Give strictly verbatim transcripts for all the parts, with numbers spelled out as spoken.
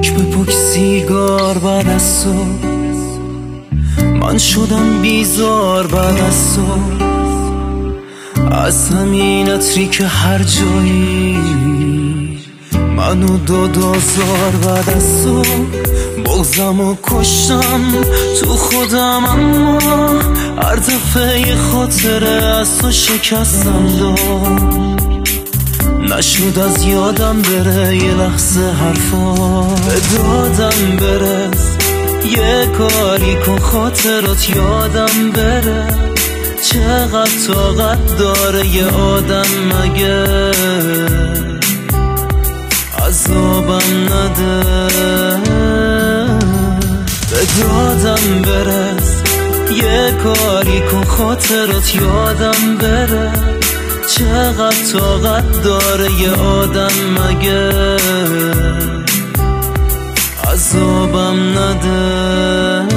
پک به پک سیگار بعد از صبح، من شدم بیزار بعد از صبح، از همین عطری که هر جایی منو داد آزار بعد از صبح. بغضمو کشتم تو خودم، اما هر دفعه یه خاطره از تو شکستم داد. نشد از یادم بره یه لحظه حرفا به دادم برس، یه کاری کن خاطرات یادم بره. چقدر طاقت داره یه آدم مگه عذابم نده، به دادم برس، یه کاری کن خاطرات یادم بره. چقدر طاقت داره یه آدم مگه عذابم نده.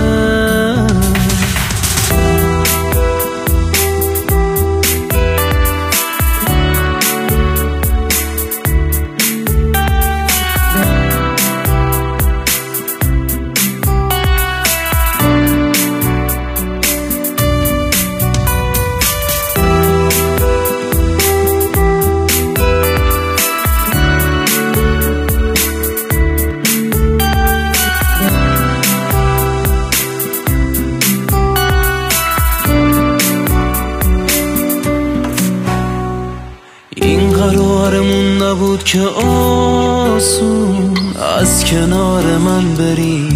این قرارمون نبود که آسون از کنار من بری،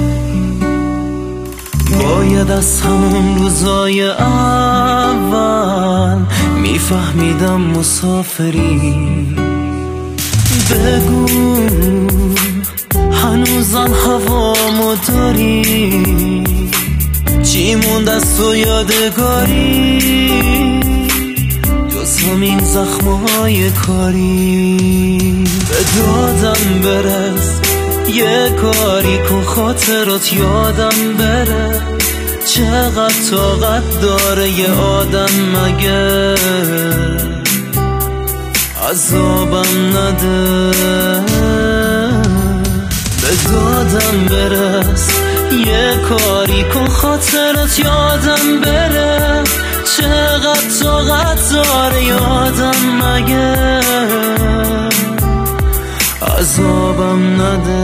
باید از همون روزای اول میفهمیدم مسافری. بگو هنوزم هوامو داری، چی موند از تو یادگاری جز همین زخمای کاری. به دادم برس، یه کاری کن خاطرات یادم بره. چقدر طاقت داره یه آدم مگه عذابم نده، به دادم برس، یه کاری کن خاطرات یادم بره. چقدر طاقت داره یادم مگه عذابم نده.